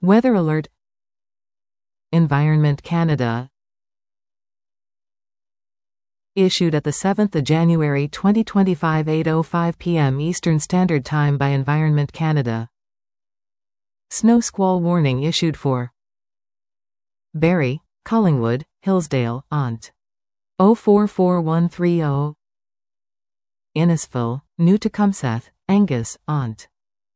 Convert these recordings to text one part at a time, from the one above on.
Weather alert. Environment Canada. Issued at the 7th of January 2025 8:05 p.m. Eastern Standard Time by Environment Canada. Snow squall warning issued for Barrie, Collingwood, Hillsdale, Ont. 044130. Innisfil, New Tecumseth, Angus, Ont.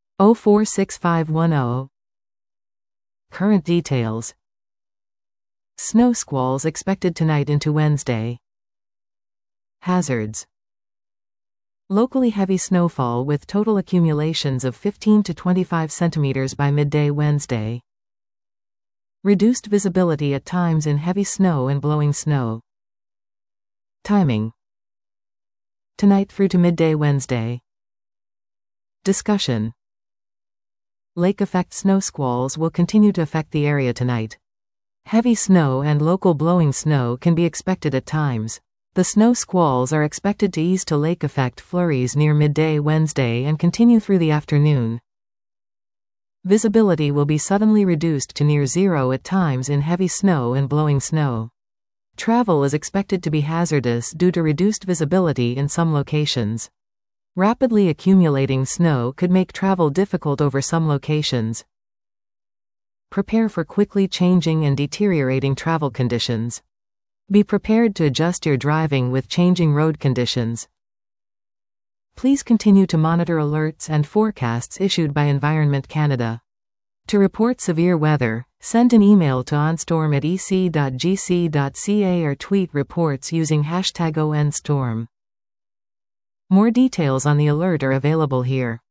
046510. Current details. Snow squalls expected tonight into Wednesday. Hazards. Locally heavy snowfall with total accumulations of 15 to 25 centimeters by midday Wednesday. Reduced visibility at times in heavy snow and blowing snow. Timing. Tonight through to midday Wednesday. Discussion. Lake effect snow squalls will continue to affect the area tonight. Heavy snow and local blowing snow can be expected at times. The snow squalls are expected to ease to lake effect flurries near midday Wednesday and continue through the afternoon. Visibility will be suddenly reduced to near zero at times in heavy snow and blowing snow. Travel is expected to be hazardous due to reduced visibility in some locations. Rapidly accumulating snow could make travel difficult over some locations. Prepare for quickly changing and deteriorating travel conditions. Be prepared to adjust your driving with changing road conditions. Please continue to monitor alerts and forecasts issued by Environment Canada. To report severe weather, send an email to onstorm@ec.gc.ca or tweet reports using #ONStorm. More details on the alert are available here.